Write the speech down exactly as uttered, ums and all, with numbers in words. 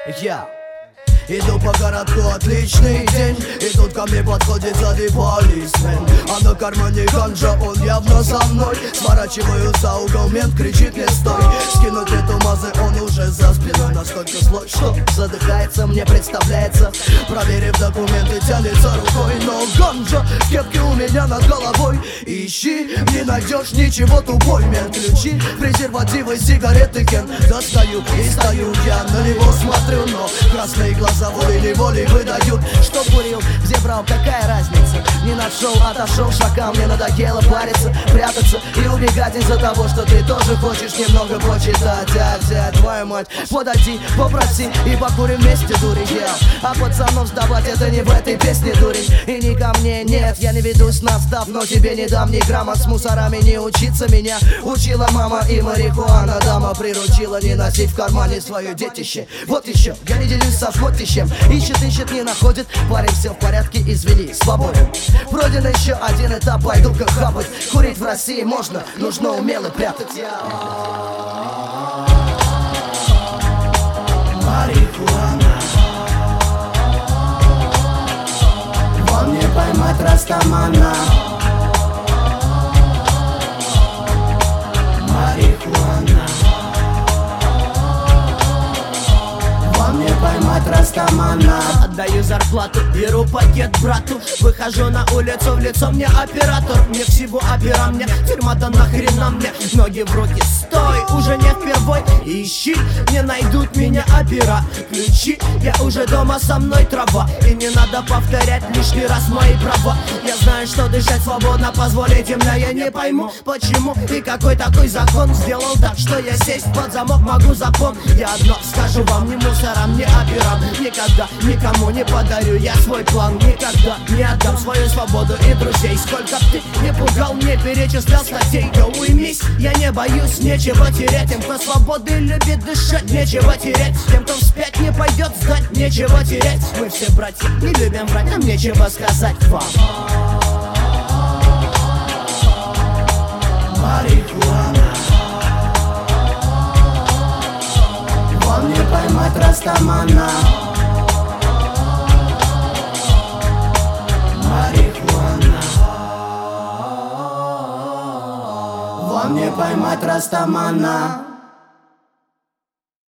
Я иду по городку, отличный день, и тут ко мне подходит сзади полисмен. А на кармане ганджа, он явно за мной. Сворачиваю за угол, мент кричит мне стой. Скинуть эту мазы, он уже за спиной. Настолько злой, что задыхается, мне представляется. Проверив документы, тянется рукой. Но ганджа в кепке у меня над головой. Ищи, не найдешь ничего, тупой. Мент ключи, презервативы, сигареты, кен. Достаю и стою, я на него смотрю, но красные глаза волей-неволей выдают, что курил, где брал, какая разница. Не нашел, отошел шагам, мне надоело париться, прятаться и убегать из-за того, что ты тоже хочешь немного почитать. А взять, твою мать, подойди, попроси и покурим вместе, дури, я. А пацанов сдавать это не в этой песне, дурень. И не ко мне, нет, я не ведусь на став, но тебе не дам ни грамма. С мусорами не учиться меня учила мама, и марихуана дама приручила не носить в кармане свое детище. Вот еще, я не делюсь со смотрищем. Ищет, ищет, не находит. Парень, все в порядке, извини, свободен. Пройден еще один этап, пойду-ка хапать. Курить в России можно, нужно умело прятать. Марихуана. Вам не поймать растамана. Марихуана. Вам не поймать растамана. Отдаю зарплату, беру пакет брату. Выхожу на улицу, в лицо мне оператор. Мне всего опера, мне тюрьма-то нахрена мне. Ноги в руки, стой, уже не впервой. Ищи, не найдут меня опера. Ключи, я уже дома, со мной трава. И не надо повторять лишний раз мои права. Я знаю, что дышать свободно позволить им, но я не пойму, почему и какой такой закон сделал так, что я сесть под замок могу запомнить. Я одно скажу вам, не мусорам, не операм. Никогда никому не подарю я свой план. Никогда не отдам свою свободу и друзей. Сколько б ты не пугал, не перечислял статей. Да уймись, я не боюсь, нечего терять. Тем, кто свободы любит дышать, нечего терять. Тем, кто вспять не пойдет сдать, нечего терять. Мы все братья, не любим врать, нам нечего сказать вам. Марихуана. Вам не поймать растамана. Марихуана. Вам не поймать растамана.